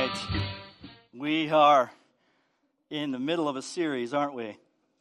right. We are in the middle of a series, aren't we?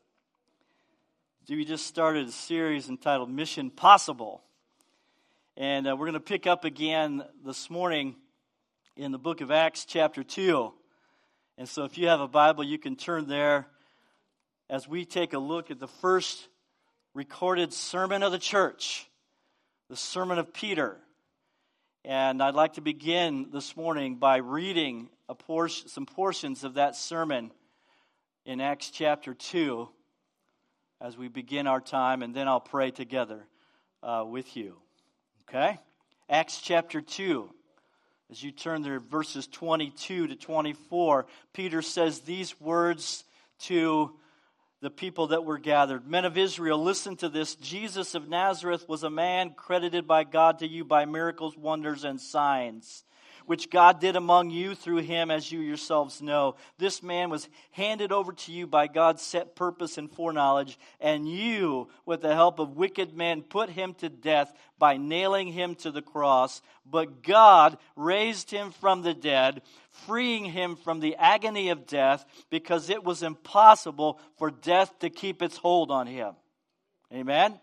We just started a series entitled Mission Possible. And we're going to pick up again this morning in the book of Acts chapter 2. And so if you have a Bible, you can turn there as we take a look at the first recorded sermon of the church, the Sermon of Peter. And I'd like to begin this morning by reading some portions of that sermon in Acts chapter 2 as we begin our time, and then I'll pray together with you. Okay? Acts chapter 2. As you turn there, verses 22 to 24, Peter says these words to the people that were gathered. Men of Israel, listen to this. Jesus of Nazareth was a man credited by God to you by miracles, wonders, and signs, which God did among you through him, as you yourselves know. This man was handed over to you by God's set purpose and foreknowledge, and you, with the help of wicked men, put him to death by nailing him to the cross. But God raised him from the dead, freeing him from the agony of death, because it was impossible for death to keep its hold on him. Amen?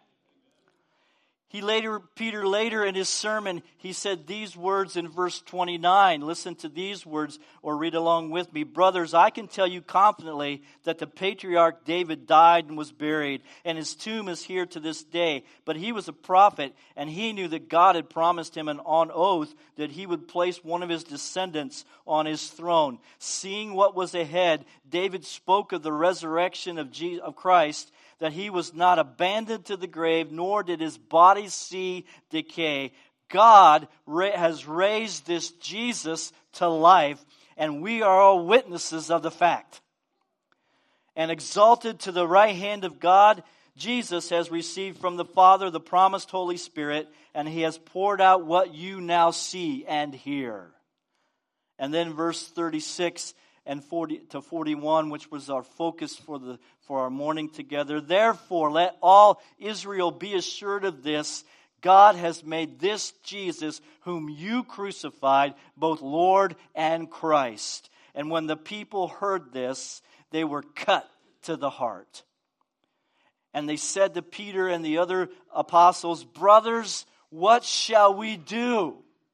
Peter later in his sermon, he said these words in verse 29. Listen to these words or read along with me. Brothers, I can tell you confidently that the patriarch David died and was buried, and his tomb is here to this day. But he was a prophet, and he knew that God had promised him on oath that he would place one of his descendants on his throne. Seeing what was ahead, David spoke of the resurrection of Christ, that he was not abandoned to the grave, nor did his body see decay. God has raised this Jesus to life, and we are all witnesses of the fact. And exalted to the right hand of God, Jesus has received from the Father the promised Holy Spirit, and he has poured out what you now see and hear. And then verse 36 and 40 to 41, which was our focus for our morning together. Therefore, let all Israel be assured of this: God has made this Jesus, whom you crucified, both Lord and Christ. And when the people heard this, they were cut to the heart. And they said to Peter and the other apostles, Brothers, what shall we do?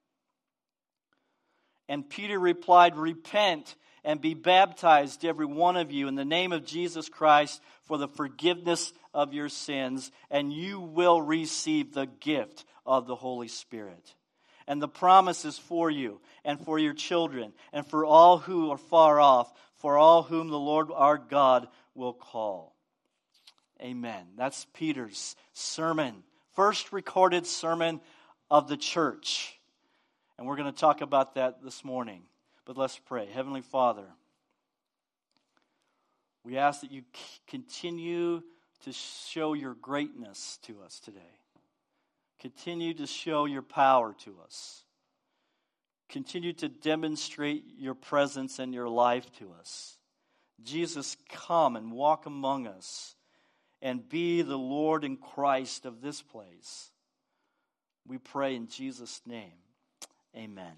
And Peter replied, Repent and be baptized, every one of you, in the name of Jesus Christ for the forgiveness of your sins, and you will receive the gift of the Holy Spirit. And the promise is for you and for your children and for all who are far off, for all whom the Lord our God will call. Amen. That's Peter's sermon, first recorded sermon of the church. And we're going to talk about that this morning. But let's pray. Heavenly Father, we ask that you continue to show your greatness to us today. Continue to show your power to us. Continue to demonstrate your presence and your life to us. Jesus, come and walk among us and be the Lord and Christ of this place. We pray in Jesus' name. Amen.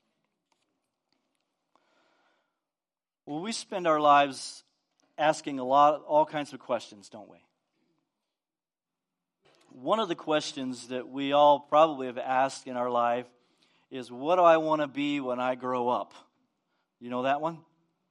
Well, we spend our lives asking all kinds of questions, don't we? One of the questions that we all probably have asked in our life is, what do I want to be when I grow up? You know that one?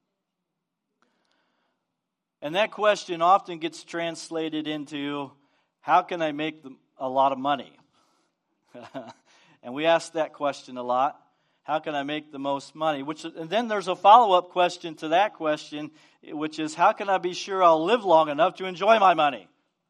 And that question often gets translated into, how can I make a lot of money? And we ask that question a lot. How can I make the most money? And then there's a follow-up question to that question, which is, how can I be sure I'll live long enough to enjoy my money?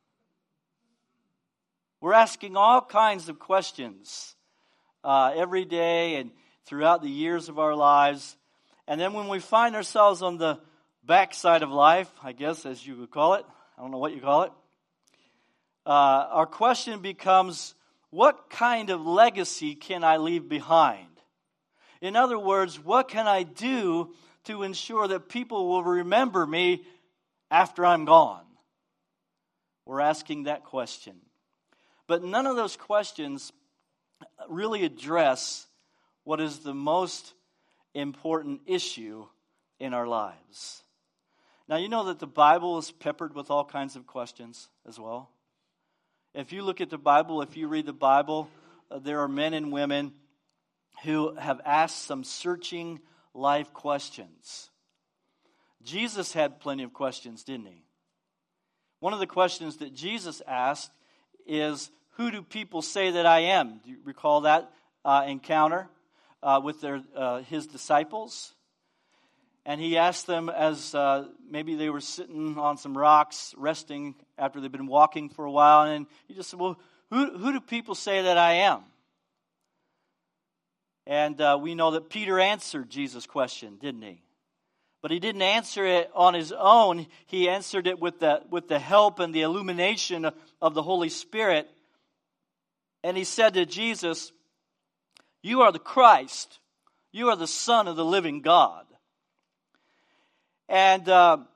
We're asking all kinds of questions every day and throughout the years of our lives. And then when we find ourselves on the backside of life, I guess as you would call it, I don't know what you call it, our question becomes, what kind of legacy can I leave behind? In other words, what can I do to ensure that people will remember me after I'm gone? We're asking that question. But none of those questions really address what is the most important issue in our lives. Now, you know that the Bible is peppered with all kinds of questions as well. If you look at the Bible, if you read the Bible, there are men and women who have asked some searching life questions. Jesus had plenty of questions, didn't he? One of the questions that Jesus asked is, who do people say that I am? Do you recall that encounter with his disciples? And he asked them as maybe they were sitting on some rocks, resting after they've been walking for a while. And he just said, well, who do people say that I am? And we know that Peter answered Jesus' question, didn't he? But he didn't answer it on his own. He answered it with the help and the illumination of the Holy Spirit. And he said to Jesus, you are the Christ. You are the Son of the living God. And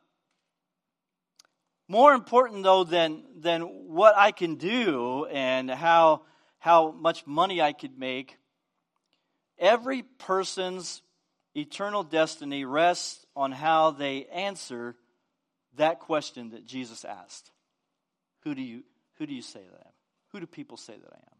more important, though, than what I can do and how much money I could make, every person's eternal destiny rests on how they answer that question that Jesus asked. Who do you say that I am? Who do people say that I am?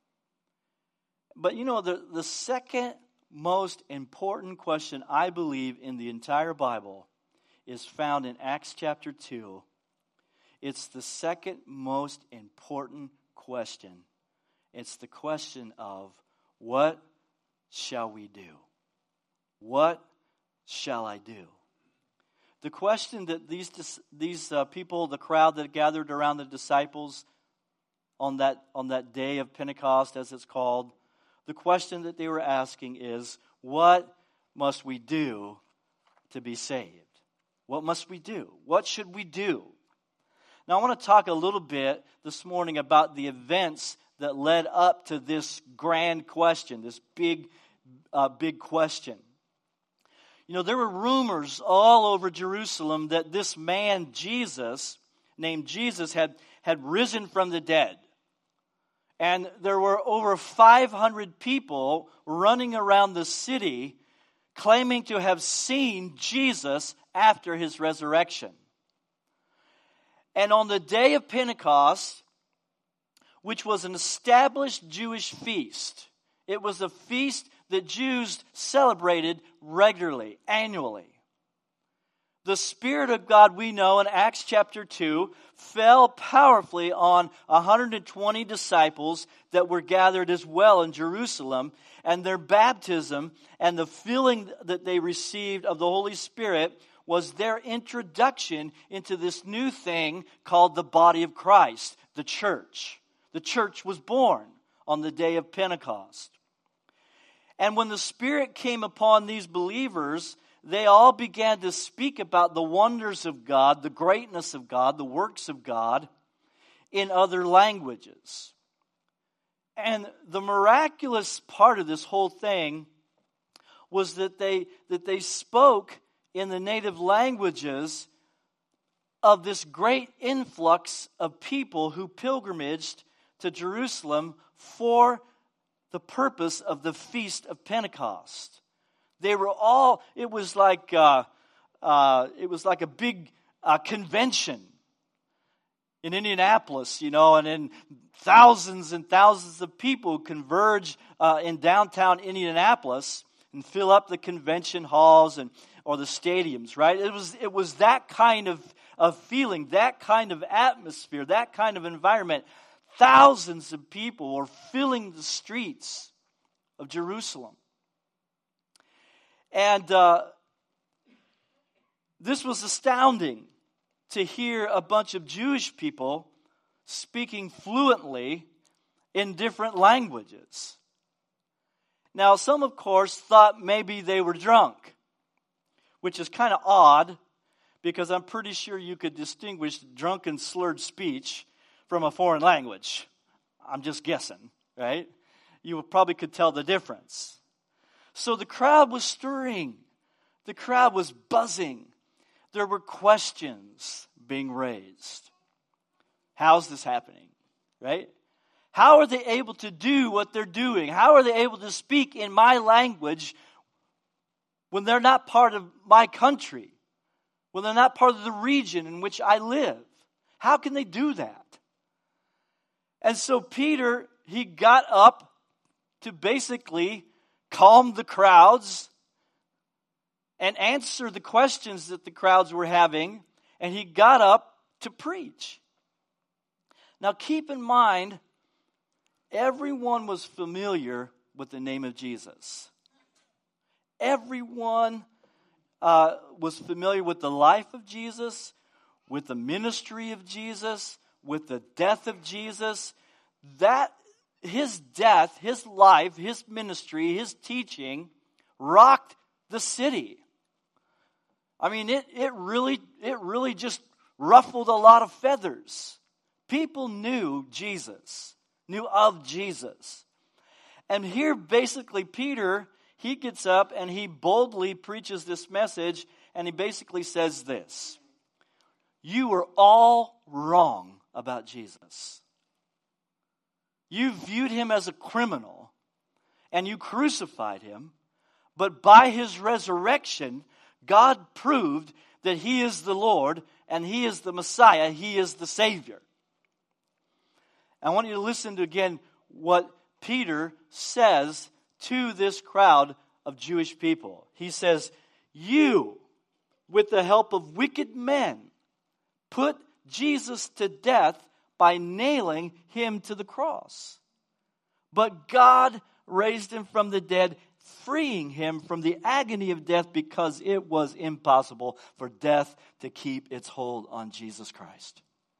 But you know, the second most important question, I believe, in the entire Bible is found in Acts chapter 2. It's the second most important question. It's the question of, what shall we do? What shall I do? The question that these people, the crowd that gathered around the disciples on that day of Pentecost, as it's called, the question that they were asking is, what must we do to be saved? What must we do? What should we do? Now, I want to talk a little bit this morning about the events that led up to this grand question, this big question. You know, there were rumors all over Jerusalem that this man, Jesus, named Jesus, had risen from the dead. And there were over 500 people running around the city claiming to have seen Jesus after his resurrection. And on the day of Pentecost, which was an established Jewish feast, it was a feast that Jews celebrated regularly, annually. The Spirit of God, we know in Acts chapter 2, fell powerfully on 120 disciples that were gathered as well in Jerusalem, and their baptism and the filling that they received of the Holy Spirit was their introduction into this new thing called the body of Christ, the church. The church was born on the day of Pentecost. And when the Spirit came upon these believers, they all began to speak about the wonders of God, the greatness of God, the works of God in other languages. And the miraculous part of this whole thing was that they spoke in the native languages of this great influx of people who pilgrimaged to Jerusalem for the purpose of the Feast of Pentecost. They were all, it was like a big convention in Indianapolis, you know, and then thousands and thousands of people converge in downtown Indianapolis and fill up the convention halls or the stadiums, right? It was that kind of feeling, that kind of atmosphere, that kind of environment. Thousands of people were filling the streets of Jerusalem. And this was astounding to hear a bunch of Jewish people speaking fluently in different languages. Now, some, of course, thought maybe they were drunk, which is kind of odd because I'm pretty sure you could distinguish drunken slurred speech from a foreign language. I'm just guessing, right? You probably could tell the difference. So the crowd was stirring. The crowd was buzzing. There were questions being raised. How's this happening, right? How are they able to do what they're doing? How are they able to speak in my language when they're not part of my country, when they're not part of the region in which I live? How can they do that? And so Peter, he got up to basically calm the crowds and answer the questions that the crowds were having, and he got up to preach. Now keep in mind, everyone was familiar with the name of Jesus. Everyone was familiar with the life of Jesus, with the ministry of Jesus, with the death of Jesus. That his death, his life, his ministry, his teaching rocked the city. I mean, it really just ruffled a lot of feathers. People knew Jesus, knew of Jesus. And here basically Peter, he gets up and he boldly preaches this message, and he basically says this: you were all wrong about Jesus. You viewed him as a criminal and you crucified him, but by his resurrection, God proved that he is the Lord and he is the Messiah, he is the Savior. I want you to listen to again what Peter says to this crowd of Jewish people. He says, you, with the help of wicked men, put Jesus to death by nailing him to the cross. But God raised him from the dead, freeing him from the agony of death, because it was impossible for death to keep its hold on Jesus Christ.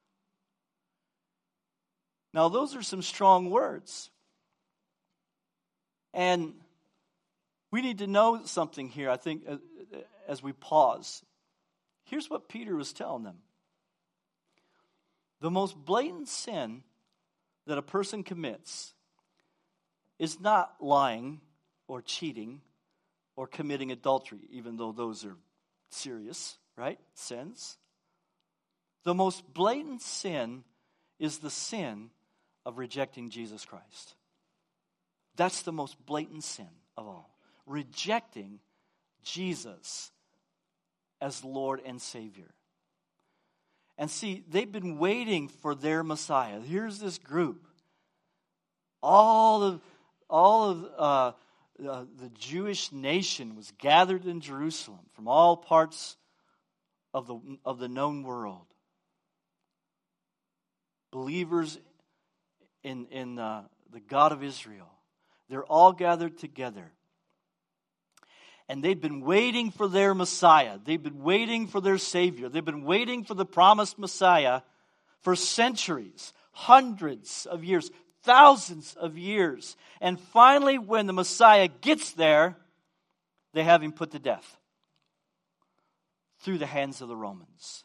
Now, those are some strong words. And we need to know something here, I think, as we pause. Here's what Peter was telling them. The most blatant sin that a person commits is not lying or cheating or committing adultery, even though those are serious, right? Sins. The most blatant sin is the sin of rejecting Jesus Christ. That's the most blatant sin of all. Rejecting Jesus as Lord and Savior. And see, they've been waiting for their Messiah. Here's this group. All of the Jewish nation was gathered in Jerusalem from all parts of the known world. Believers in the God of Israel. They're all gathered together. And they've been waiting for their Messiah. They've been waiting for their Savior. They've been waiting for the promised Messiah for centuries, hundreds of years, thousands of years. And finally, when the Messiah gets there, they have him put to death through the hands of the Romans.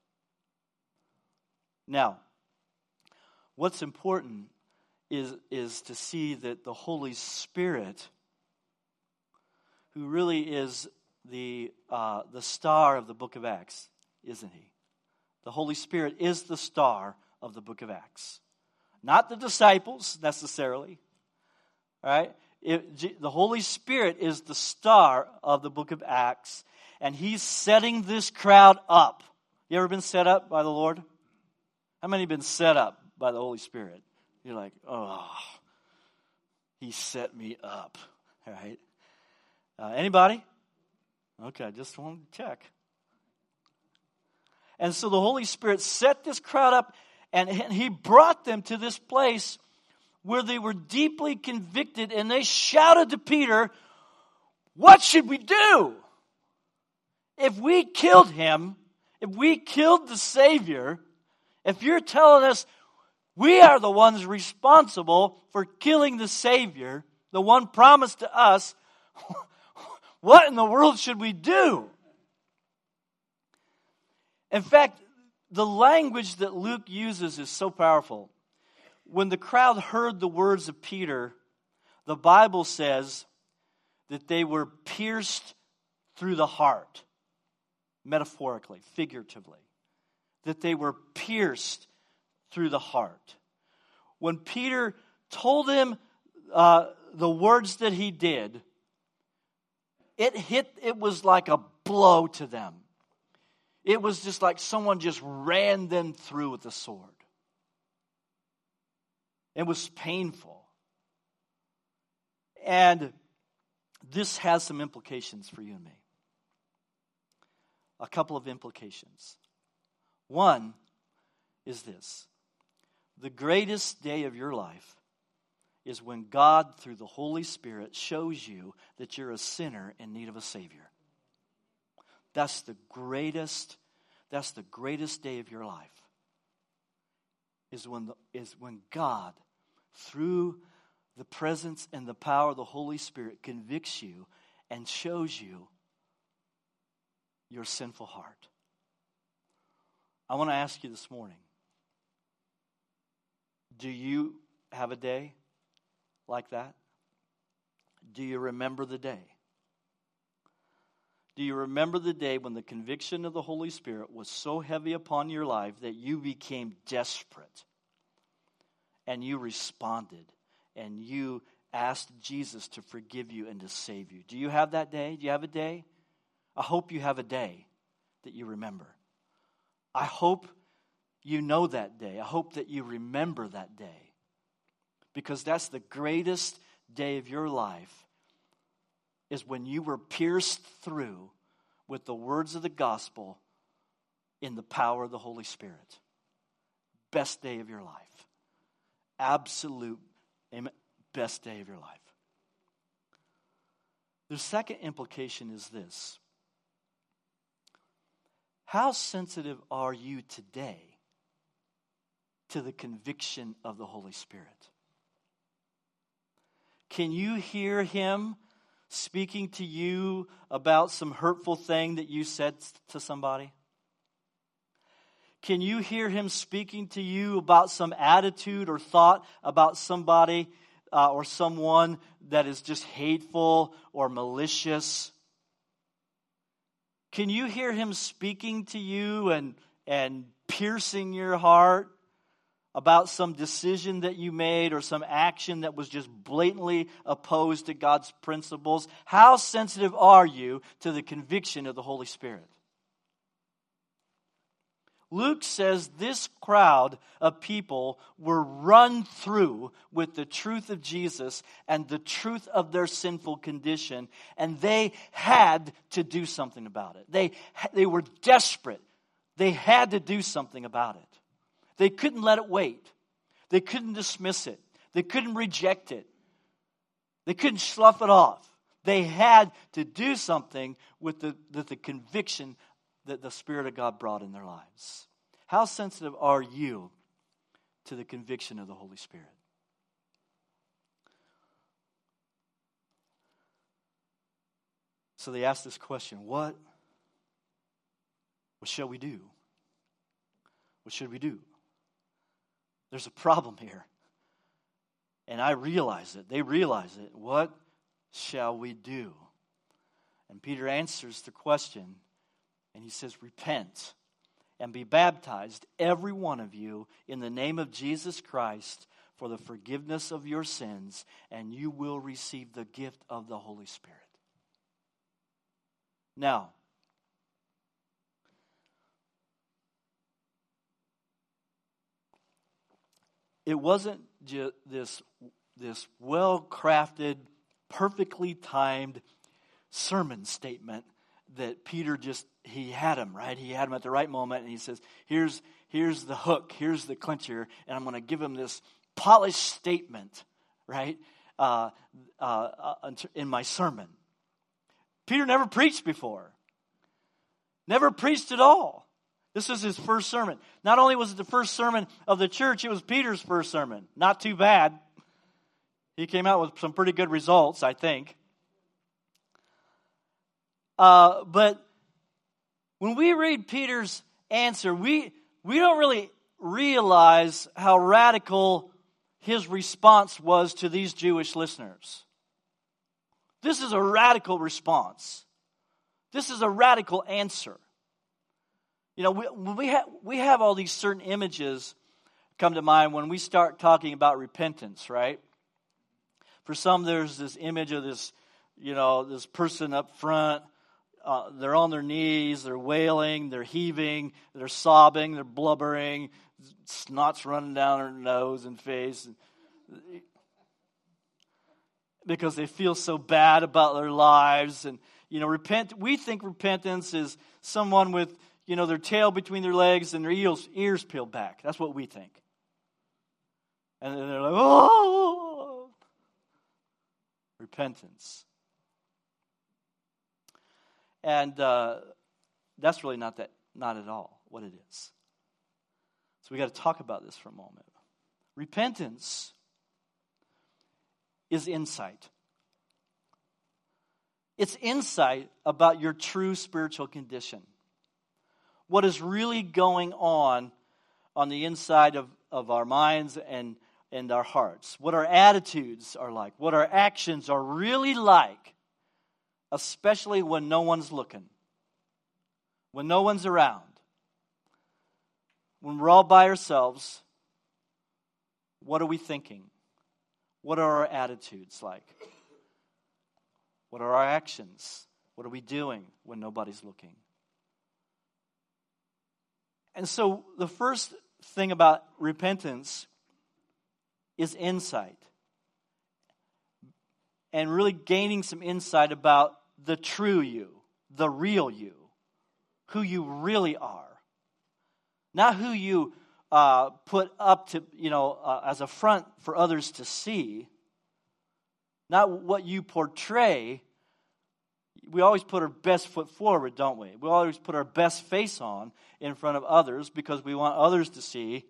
Now, what's important is to see that the Holy Spirit, who really is the star of the book of Acts, isn't he? The Holy Spirit is the star of the book of Acts. Not the disciples, necessarily. All right? The Holy Spirit is the star of the book of Acts, and he's setting this crowd up. You ever been set up by the Lord? How many have been set up by the Holy Spirit? You're like, oh, he set me up. All right? Anybody? Okay, I just wanted to check. And so the Holy Spirit set this crowd up, and he brought them to this place where they were deeply convicted, and they shouted to Peter, what should we do? If we killed him, if we killed the Savior, if you're telling us we are the ones responsible for killing the Savior, the one promised to us, what in the world should we do? In fact, the language that Luke uses is so powerful. When the crowd heard the words of Peter, the Bible says that they were pierced through the heart, metaphorically, figuratively. That they were pierced through the heart. When Peter told him the words that he did, it was like a blow to them. It was just like someone just ran them through with a sword. It was painful. And this has some implications for you and me. A couple of implications. One is this: the greatest day of your life is when God, through the Holy Spirit, shows you that you're a sinner in need of a Savior. That's the greatest day of your life. Is when God, through the presence and the power of the Holy Spirit, convicts you and shows you your sinful heart. I want to ask you this morning, do you have a day like that? Do you remember the day? Do you remember the day when the conviction of the Holy Spirit was so heavy upon your life that you became desperate and you responded and you asked Jesus to forgive you and to save you? Do you have that day? Do you have a day? I hope you have a day that you remember. I hope you know that day. I hope that you remember that day, because that's the greatest day of your life, is when you were pierced through with the words of the gospel in the power of the Holy Spirit. Best day of your life. Absolute best day of your life. The second implication is this: how sensitive are you today to the conviction of the Holy Spirit? Can you hear Him speaking to you about some hurtful thing that you said to somebody? Can you hear Him speaking to you about some attitude or thought about somebody or someone that is just hateful or malicious? Can you hear Him speaking to you and piercing your heart about some decision that you made or some action that was just blatantly opposed to God's principles? How sensitive are you to the conviction of the Holy Spirit? Luke says this crowd of people were run through with the truth of Jesus and the truth of their sinful condition, and they had to do something about it. They were desperate. They had to do something about it. They couldn't let it wait. They couldn't dismiss it. They couldn't reject it. They couldn't slough it off. They had to do something with the conviction that the Spirit of God brought in their lives. How sensitive are you to the conviction of the Holy Spirit? So they asked this question: what shall we do? What should we do? There's a problem here. And I realize it. They realize it. What shall we do? And Peter answers the question, and he says, repent and be baptized, every one of you, in the name of Jesus Christ for the forgiveness of your sins, and you will receive the gift of the Holy Spirit. Now, it wasn't just this well-crafted, perfectly timed sermon statement that Peter he had him, right? He had him at the right moment, and he says, here's the hook, here's the clincher, and I'm going to give him this polished statement, right, in my sermon. Peter never preached before. Never preached at all. This was his first sermon. Not only was it the first sermon of the church, it was Peter's first sermon. Not too bad. He came out with some pretty good results, I think. But when we read Peter's answer, we don't really realize how radical his response was to these Jewish listeners. This is a radical response. This is a radical answer. You know, we have all these certain images come to mind when we start talking about repentance, right? For some, there's this image of this, this person up front, they're on their knees, they're wailing, they're heaving, they're sobbing, they're blubbering, snot's running down their nose and face. Because they feel so bad about their lives. And, we think repentance is someone with, their tail between their legs and their ears peeled back. That's what we think. And they're like, oh! Repentance. And that's really not at all what it is. So we got to talk about this for a moment. Repentance is insight. It's insight about your true spiritual condition. What is really going on the inside of our minds and our hearts. What our attitudes are like. What our actions are really like. Especially when no one's looking. When no one's around. When we're all by ourselves. What are we thinking? What are our attitudes like? What are our actions? What are we doing when nobody's looking? And so the first thing about repentance is insight. And really gaining some insight about the true you, the real you, who you really are. Not who you put up to, as a front for others to see. Not what you portray. We always put our best foot forward, don't we? We always put our best face on in front of others because we want others to see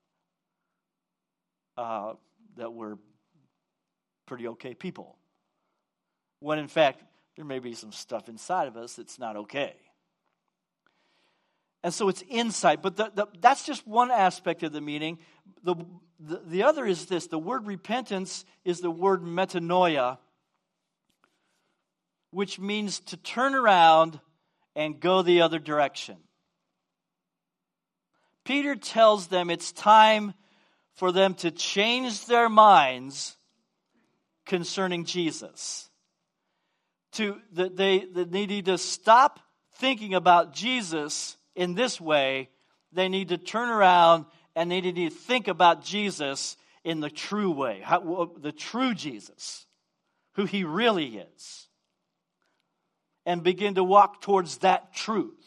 that we're pretty okay people. When in fact, there may be some stuff inside of us that's not okay. And so it's insight. But that's just one aspect of the meaning. The other is this. The word repentance is the word metanoia, which means to turn around and go the other direction. Peter tells them it's time for them to change their minds concerning Jesus. They need to stop thinking about Jesus in this way. They need to turn around and they need to think about Jesus in the true way, the true Jesus, who he really is, and begin to walk towards that truth.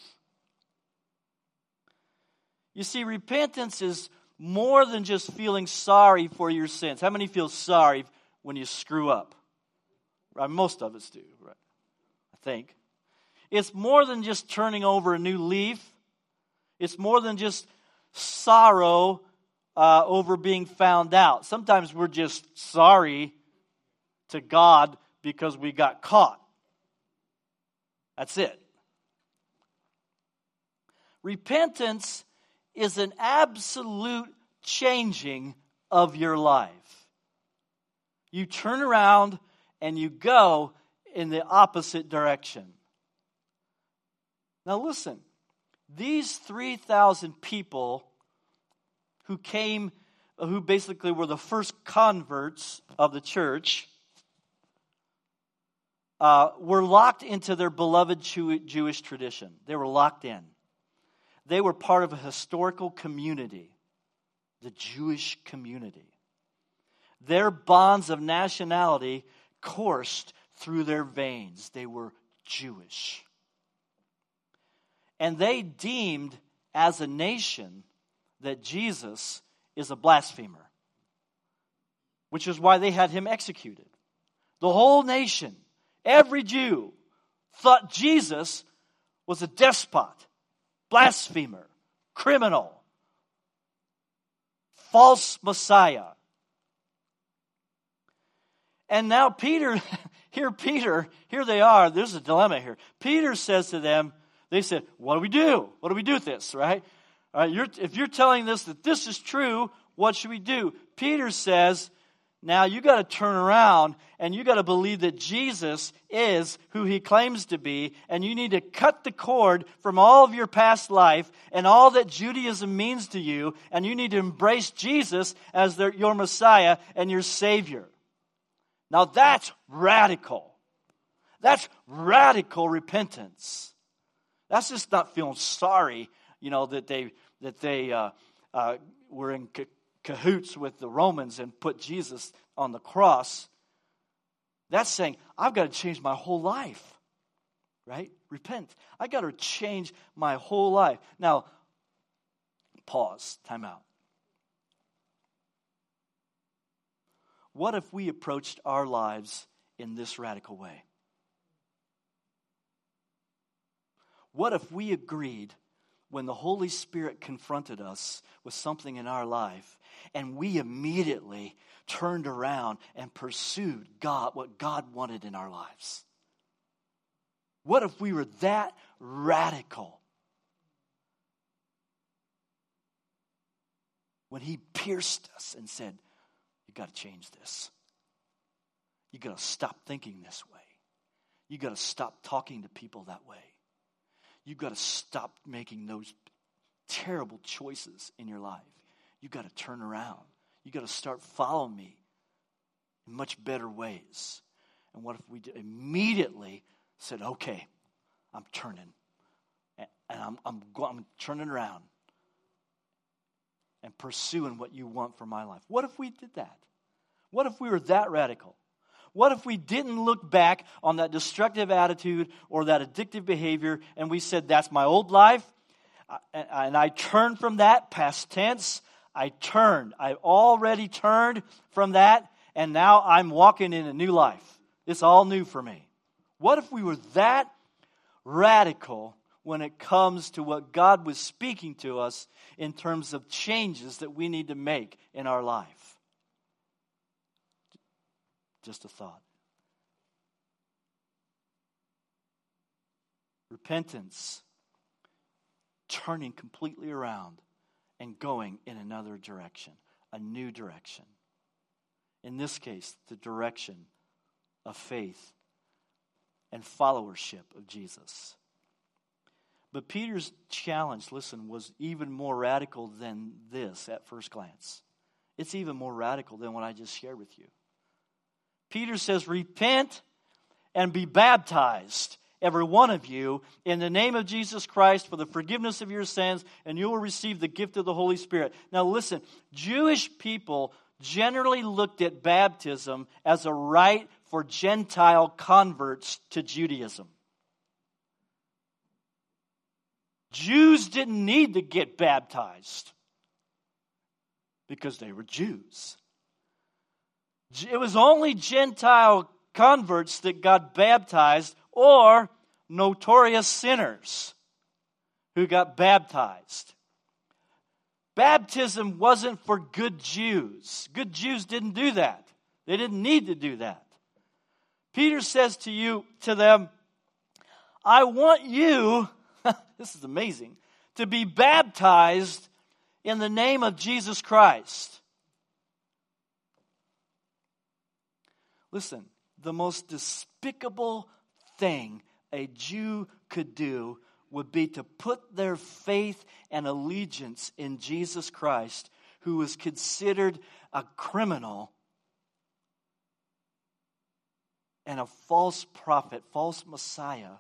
You see, repentance is more than just feeling sorry for your sins. How many feel sorry when you screw up? Most of us do, right? I think. It's more than just turning over a new leaf. It's more than just sorrow over being found out. Sometimes we're just sorry to God because we got caught. That's it. Repentance is an absolute changing of your life. You turn around and you go in the opposite direction. Now listen, these 3,000 people who basically were the first converts of the church, were locked into their beloved Jewish tradition. They were locked in. They were part of a historical community, the Jewish community. Their bonds of nationality coursed through their veins. They were Jewish. And they deemed as a nation that Jesus is a blasphemer, which is why they had him executed. The whole nation, every Jew, thought Jesus was a despot, blasphemer, criminal, false Messiah. And now Peter, here they are. There's a dilemma here. Peter says to them, they said, what do we do? What do we do with this, right? If you're telling us that this is true, what should we do? Peter says, now you got to turn around and you got to believe that Jesus is who he claims to be, and you need to cut the cord from all of your past life and all that Judaism means to you, and you need to embrace Jesus as your Messiah and your Savior. Now that's radical. That's radical repentance. That's just not feeling sorry, that they were in cahoots with the Romans and put Jesus on the cross. That's saying, I've got to change my whole life. Right? Repent. I got to change my whole life. Now, pause. Time out. What if we approached our lives in this radical way? What if we agreed when the Holy Spirit confronted us with something in our life and we immediately turned around and pursued what God wanted in our lives? What if we were that radical? When he pierced us and said, you got to change this. You got to stop thinking this way. You got to stop talking to people that way. You got to stop making those terrible choices in your life. You got to turn around. You got to start following me in much better ways. And what if we immediately said, okay, I'm turning. And I'm turning around and pursuing what you want for my life. What if we did that? What if we were that radical? What if we didn't look back on that destructive attitude or that addictive behavior and we said, that's my old life, and I turned from that, past tense, I turned. I already turned from that, and now I'm walking in a new life. It's all new for me. What if we were that radical when it comes to what God was speaking to us in terms of changes that we need to make in our life? Just a thought. Repentance, turning completely around and going in another direction, a new direction. In this case, the direction of faith and followership of Jesus. But Peter's challenge, listen, was even more radical than this at first glance. It's even more radical than what I just shared with you. Peter says, repent and be baptized, every one of you, in the name of Jesus Christ for the forgiveness of your sins, and you will receive the gift of the Holy Spirit. Now listen, Jewish people generally looked at baptism as a rite for Gentile converts to Judaism. Jews didn't need to get baptized because they were Jews. It was only Gentile converts that got baptized, or notorious sinners who got baptized. Baptism wasn't for good Jews. Good Jews didn't do that. They didn't need to do that. Peter says to them, I want you, this is amazing, to be baptized in the name of Jesus Christ. Listen, the most despicable thing a Jew could do would be to put their faith and allegiance in Jesus Christ, who was considered a criminal and a false prophet, false Messiah,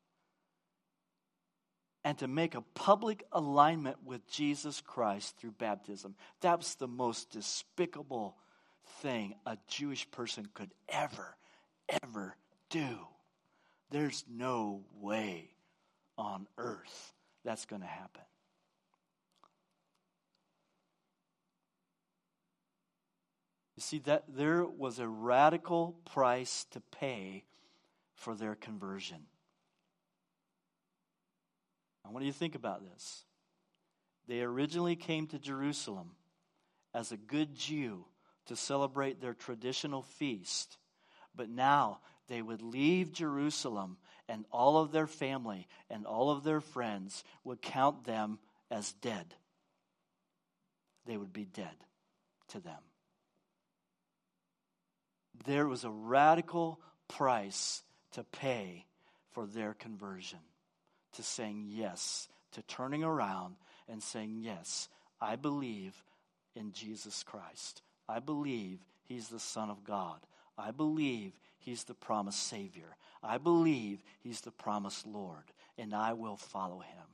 and to make a public alignment with Jesus Christ through baptism. That's the most despicable thing a Jewish person could ever do. There's no way on earth that's going to happen. You see, that there was a radical price to pay for their conversion. I want you to think about this. They originally came to Jerusalem as a good Jew to celebrate their traditional feast. But now they would leave Jerusalem, and all of their family and all of their friends would count them as dead. They would be dead to them. There was a radical price to pay for their conversion, to saying yes, to turning around and saying, yes, I believe in Jesus Christ. I believe He's the Son of God. I believe He's the promised Savior. I believe He's the promised Lord, and I will follow Him.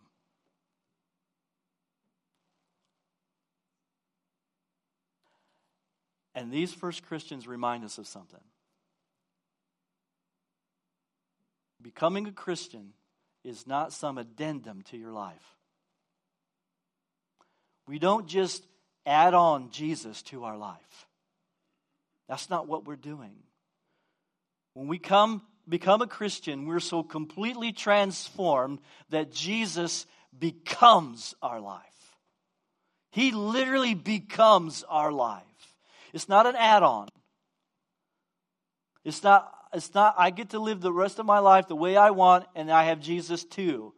And these first Christians remind us of something. Becoming a Christian is not some addendum to your life. We don't just add on Jesus to our life. That's not what we're doing. When we become a Christian, we're so completely transformed that Jesus becomes our life. He literally becomes our life. It's not an add-on. It's not I get to live the rest of my life the way I want and I have Jesus too.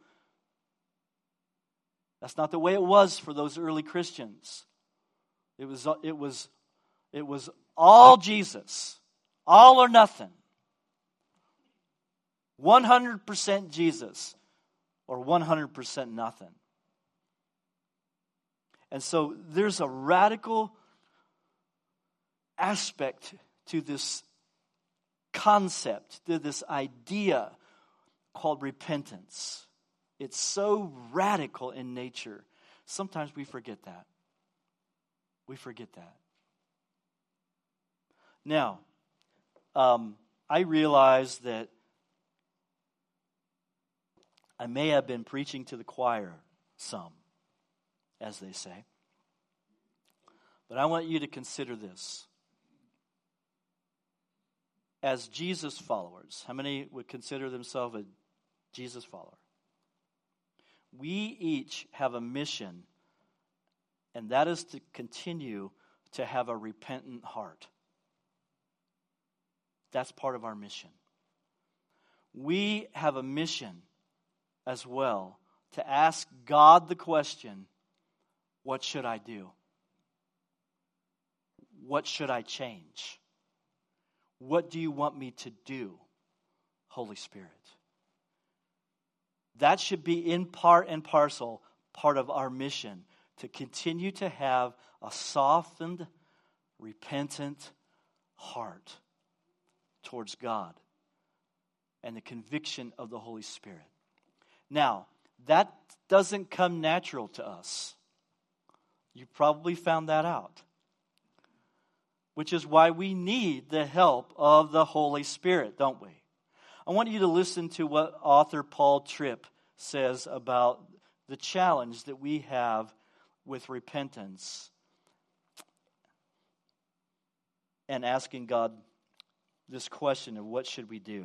That's not the way it was for those early Christians. It was all Jesus, all or nothing. 100% Jesus or 100% nothing. And so there's a radical aspect to this concept, to this idea called repentance. It's so radical in nature. Sometimes we forget that. We forget that. Now, I realize that I may have been preaching to the choir some, as they say. But I want you to consider this. As Jesus followers, how many would consider themselves a Jesus follower? We each have a mission, and that is to continue to have a repentant heart. That's part of our mission. We have a mission as well to ask God the question, what should I do? What should I change? What do you want me to do, Holy Spirit? That should be in part and parcel part of our mission, to continue to have a softened, repentant heart towards God and the conviction of the Holy Spirit. Now, that doesn't come natural to us. You probably found that out. Which is why we need the help of the Holy Spirit, don't we? I want you to listen to what author Paul Tripp says about the challenge that we have with repentance and asking God this question of what should we do.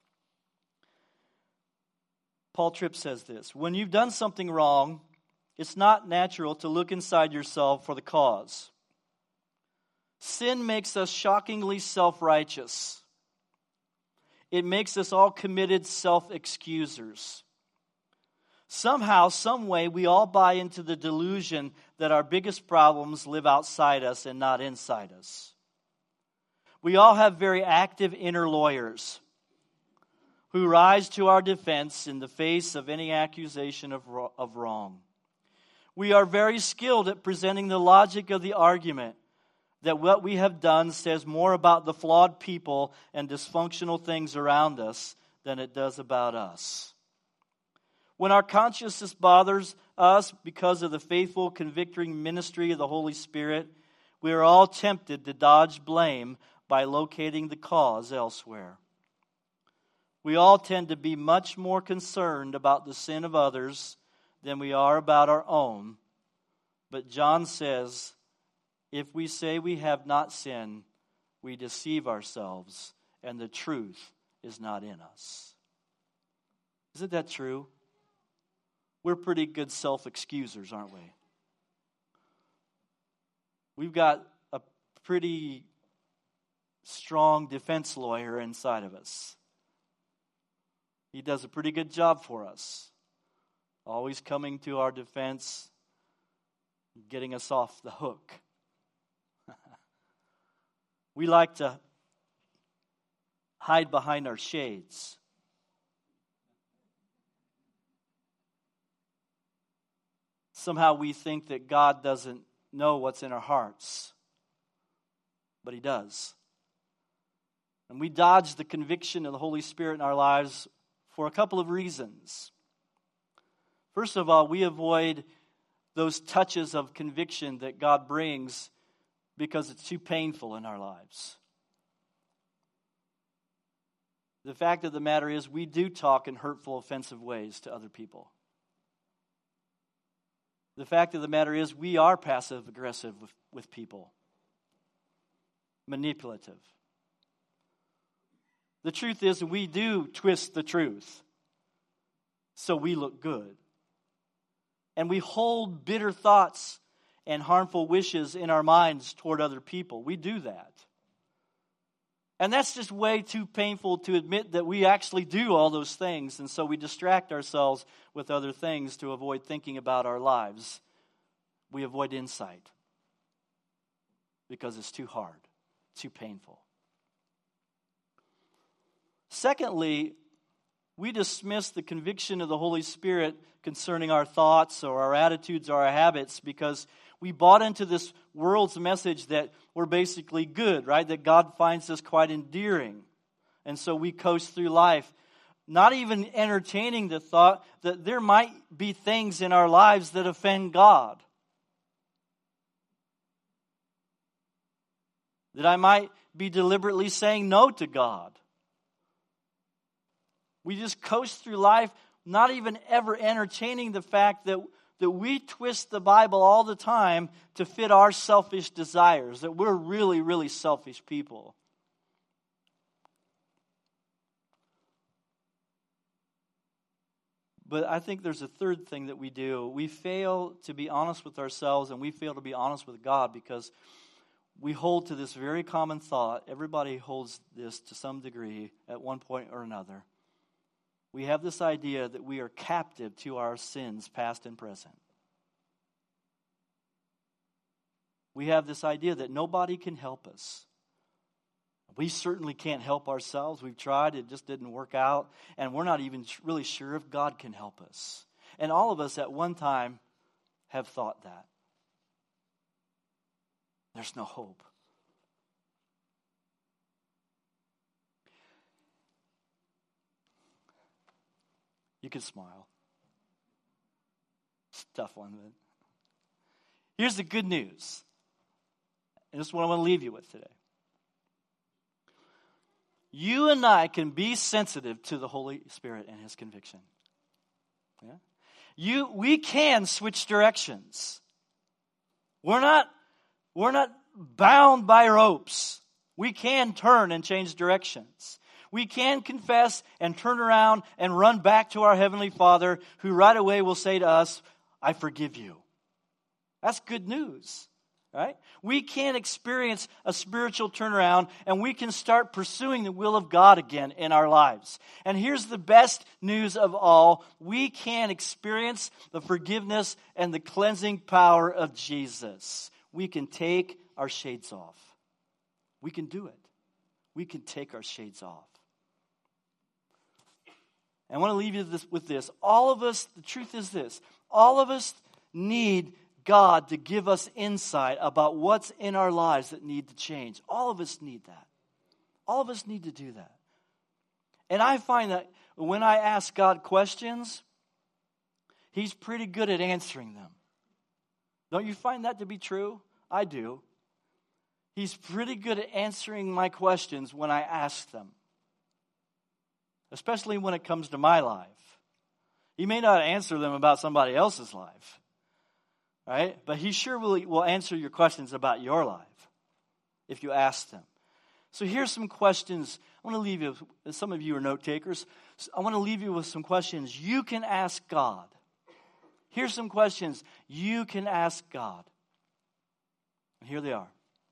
Paul Tripp says this: when you've done something wrong, it's not natural to look inside yourself for the cause. Sin makes us shockingly self-righteous. It makes us all committed self-excusers. Somehow, some way, we all buy into the delusion that our biggest problems live outside us and not inside us. We all have very active inner lawyers who rise to our defense in the face of any accusation of wrong. We are very skilled at presenting the logic of the argument that what we have done says more about the flawed people and dysfunctional things around us than it does about us. When our consciousness bothers us because of the faithful, convicting ministry of the Holy Spirit, we are all tempted to dodge blame by locating the cause elsewhere. We all tend to be much more concerned about the sin of others than we are about our own. But John says, if we say we have not sinned, we deceive ourselves, and the truth is not in us. Isn't that true? We're pretty good self-excusers, aren't we? We've got a pretty strong defense lawyer inside of us. He does a pretty good job for us, always coming to our defense, getting us off the hook. We like to hide behind our shades. Somehow we think that God doesn't know what's in our hearts, but He does. And we dodge the conviction of the Holy Spirit in our lives for a couple of reasons. First of all, we avoid those touches of conviction that God brings because it's too painful in our lives. The fact of the matter is, we do talk in hurtful, offensive ways to other people. The fact of the matter is, we are passive-aggressive with people. Manipulative. The truth is, we do twist the truth so we look good. And we hold bitter thoughts and harmful wishes in our minds toward other people. We do that. And that's just way too painful to admit that we actually do all those things. And so we distract ourselves with other things to avoid thinking about our lives. We avoid insight because it's too hard, too painful. Secondly, we dismiss the conviction of the Holy Spirit concerning our thoughts or our attitudes or our habits because we bought into this world's message that we're basically good, right? That God finds us quite endearing. And so we coast through life, not even entertaining the thought that there might be things in our lives that offend God. That I might be deliberately saying no to God. We just coast through life, not even ever entertaining the fact that we twist the Bible all the time to fit our selfish desires, that we're really, really selfish people. But I think there's a third thing that we do. We fail to be honest with ourselves, and we fail to be honest with God because we hold to this very common thought. Everybody holds this to some degree at one point or another. We have this idea that we are captive to our sins, past and present. We have this idea that nobody can help us. We certainly can't help ourselves. We've tried, it just didn't work out. And we're not even really sure if God can help us. And all of us at one time have thought that. There's no hope. You can smile. It's a tough one. But here's the good news. And this is what I want to leave you with today. You and I can be sensitive to the Holy Spirit and His conviction. Yeah? We can switch directions. We're not bound by ropes. We can turn and change directions. We can confess and turn around and run back to our Heavenly Father, who right away will say to us, I forgive you. That's good news, right? We can experience a spiritual turnaround, and we can start pursuing the will of God again in our lives. And here's the best news of all. We can experience the forgiveness and the cleansing power of Jesus. We can take our shades off. We can do it. We can take our shades off. I want to leave you with this. All of us, the truth is this, all of us need God to give us insight about what's in our lives that need to change. All of us need that. All of us need to do that. And I find that when I ask God questions, He's pretty good at answering them. Don't you find that to be true? I do. He's pretty good at answering my questions when I ask them. Especially when it comes to my life. He may not answer them about somebody else's life. Right? But He sure will answer your questions about your life if you ask them. So here's some questions. I want to leave you, some of you are note takers. I want to leave you with some questions you can ask God. Here's some questions you can ask God. And here they are.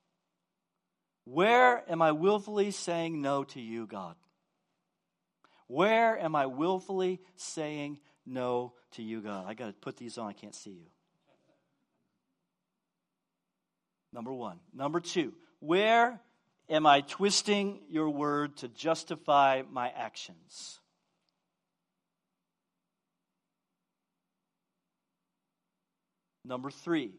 Where am I willfully saying no to you, God? Where am I willfully saying no to you, God? I got to put these on. I can't see you. Number one. Number two. Where am I twisting your word to justify my actions? Number three.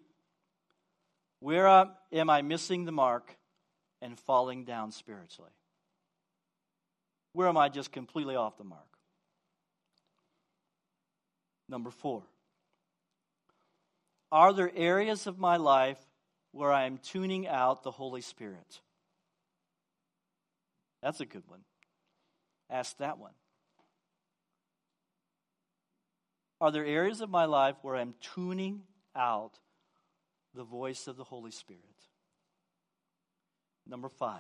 Where am I missing the mark and falling down spiritually? Where am I just completely off the mark? Number 4. Are there areas of my life where I am tuning out the Holy Spirit? That's a good one. Ask that one. Are there areas of my life where I'm tuning out the voice of the Holy Spirit? Number 5.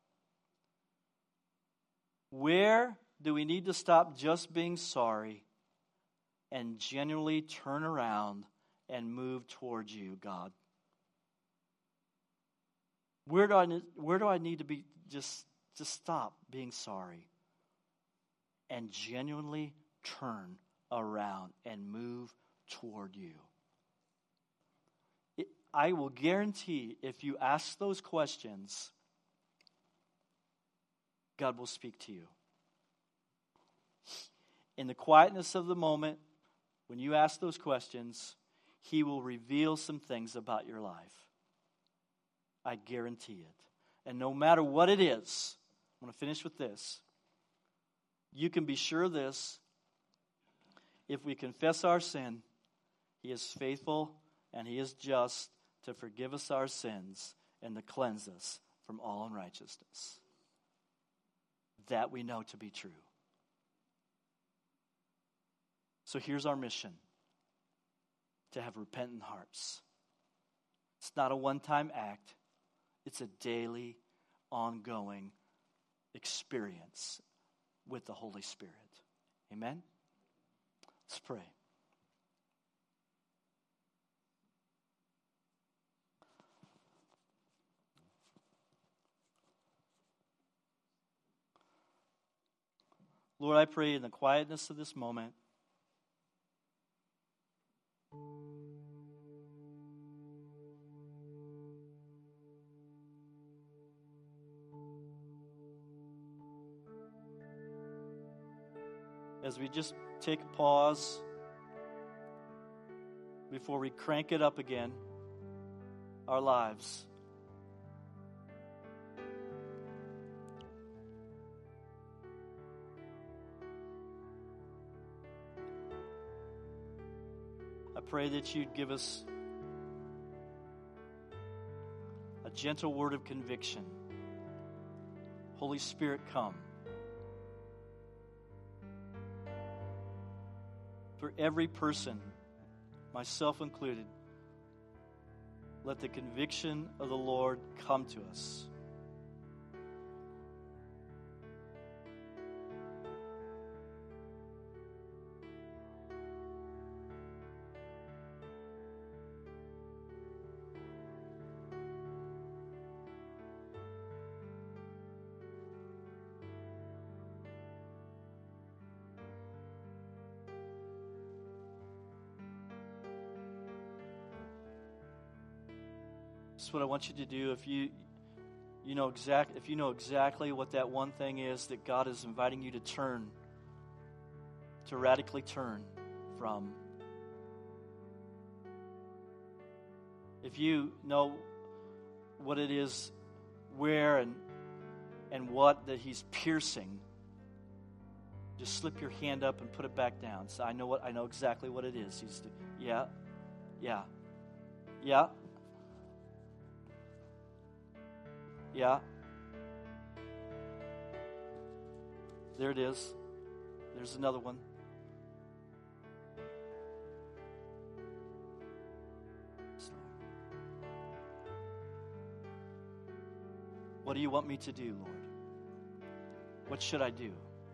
Where do we need to stop just being sorry and genuinely turn around and move towards you, God? Where do I need to be just stop being sorry and genuinely turn around and move toward you? I will guarantee if you ask those questions, God will speak to you. In the quietness of the moment, when you ask those questions, He will reveal some things about your life. I guarantee it. And no matter what it is, I'm going to finish with this. You can be sure of this. If we confess our sin, He is faithful and He is just to forgive us our sins and to cleanse us from all unrighteousness. That we know to be true. So here's our mission. To have repentant hearts. It's not a one-time act. It's a daily, ongoing experience with the Holy Spirit. Amen? Let's pray. Lord, I pray in the quietness of this moment, as we just take a pause before we crank it up again, our lives. I pray that you'd give us a gentle word of conviction. Holy Spirit, come. For every person, myself included, let the conviction of the Lord come to us. This is what I want you to do. If you know exactly what that one thing is that God is inviting you to turn, to radically turn from. If you know what it is, where and what that He's piercing, just slip your hand up and put it back down. So I know exactly what it is. Yeah. There it is. There's another one. What do you want me to do, Lord? What should I do?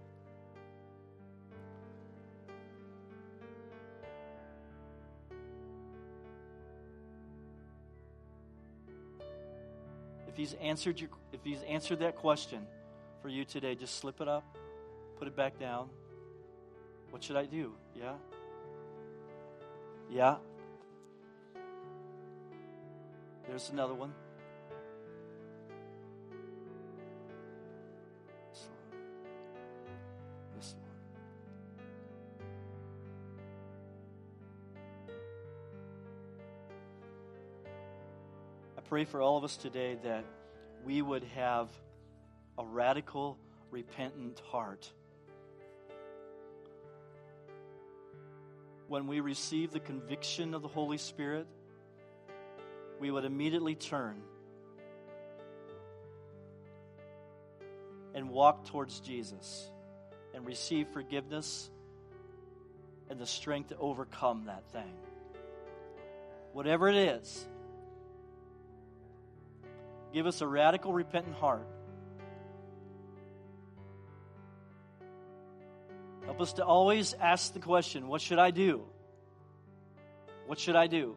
If He's answered that question for you today, just slip it up, put it back down. What should I do? Yeah. There's another one. This one. I pray for all of us today that we would have a radical repentant heart. When we receive the conviction of the Holy Spirit, we would immediately turn and walk towards Jesus and receive forgiveness and the strength to overcome that thing. Whatever it is, give us a radical, repentant heart. Help us to always ask the question, what should I do? What should I do?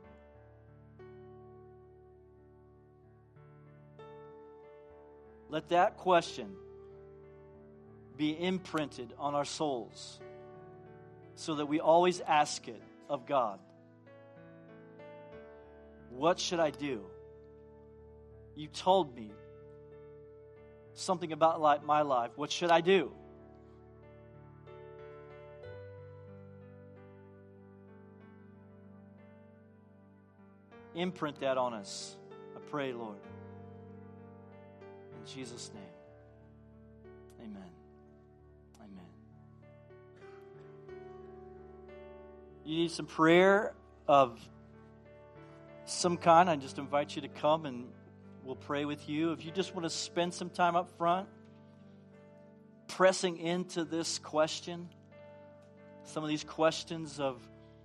Let that question be imprinted on our souls so that we always ask it of God. What should I do? You told me something about my life. What should I do? Imprint that on us, I pray, Lord. In Jesus' name, amen. Amen. You need some prayer of some kind, I just invite you to come and we'll pray with you. If you just want to spend some time up front pressing into this question, some of these questions of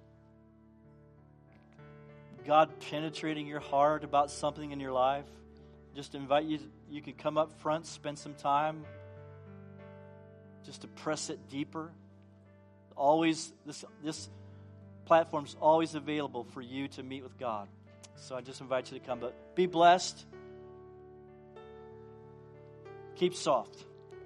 God penetrating your heart about something in your life, just invite you, you can come up front, spend some time just to press it deeper. Always, this platform's always available for you to meet with God. So I just invite you to come. But be blessed. Keep soft.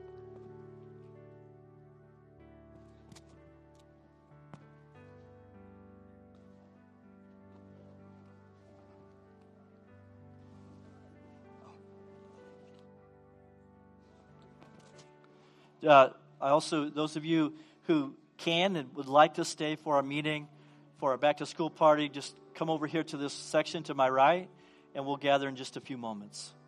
I also, those of you who can and would like to stay for our meeting, for our back-to-school party, just come over here to this section to my right, and we'll gather in just a few moments.